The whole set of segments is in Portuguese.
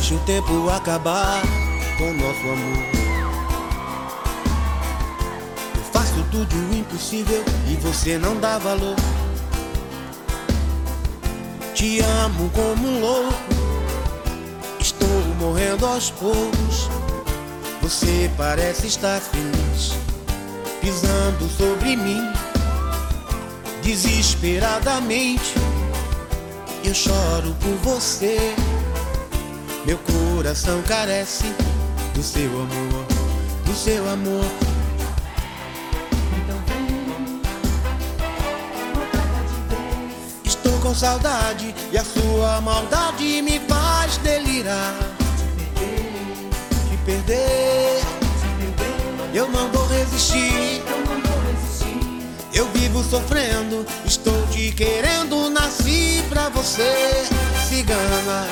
deixe o tempo acabar com nosso amor. Eu faço tudo o impossível e você não dá valor. Te amo como um louco, estou morrendo aos poucos. Você parece estar feliz, pisando sobre mim. Desesperadamente eu choro por você. Meu coração carece do seu amor, do seu amor. Então vem, volta de vez. Estou com saudade e a sua maldade me faz delirar. Te perder, eu não vou resistir. Eu vivo sofrendo, estou te querendo, nasci pra você, cigana.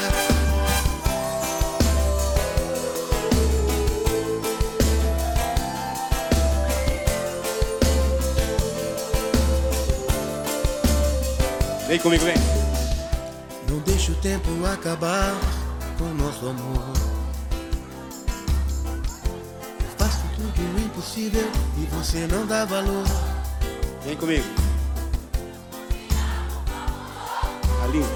Vem comigo, vem. Não deixe o tempo acabar com nosso amor. Eu faço tudo o impossível e você não dá valor. Vem comigo. Tá lindo.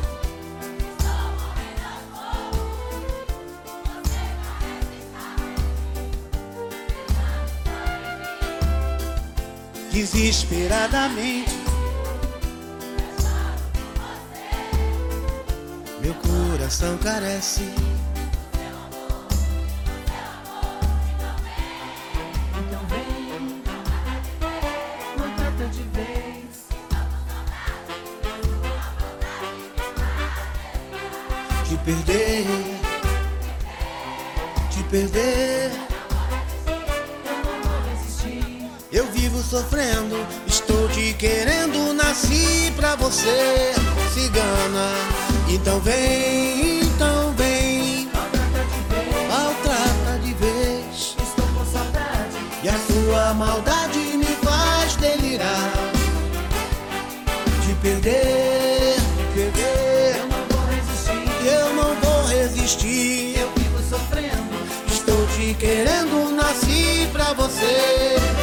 Desesperadamente meu coração carece. Então vem, volta de vez. Te perder, te perder. Eu não vou resistir. Eu vivo sofrendo, estou te querendo, nasci pra você, cigana. Então vem, maltrata de vez. Estou com saudade E a sua maldade me faz delirar. Te perder, perder. eu não vou resistir. Eu não vou resistir. Eu vivo sofrendo. Estou te querendo, nasci pra você.